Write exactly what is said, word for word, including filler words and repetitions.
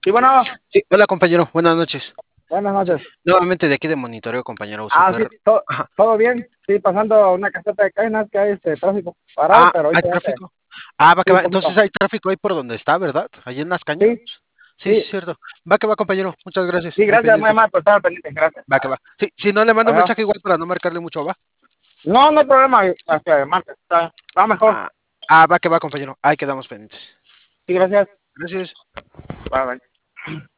Sí, bueno, Sí, hola compañero, buenas noches. buenas noches. Nuevamente de aquí de monitoreo, compañero, Ah, sí, súper. to- Ajá. todo bien. Sí, pasando una caseta de cadenas que hay este tráfico parado, Ah, pero ¿hay ahorita ya se. tráfico? Ah, va que Sí, un va. Entonces poquito. hay tráfico ahí por donde está, ¿verdad? Allí en las cañas. Sí, Sí, sí, es sí, cierto. Va que va, compañero. Muchas gracias. sí, Ahí gracias, muy pendiente. amable por estar pendiente. Gracias. Va que va. Sí, si no le mando un Ajá. mensaje igual para no marcarle mucho, va. No, no hay problema. Este, Marta, está, va mejor. Ah, ah, va que va, compañero. Ahí quedamos pendientes. Sí, gracias. Gracias. Bye, bye.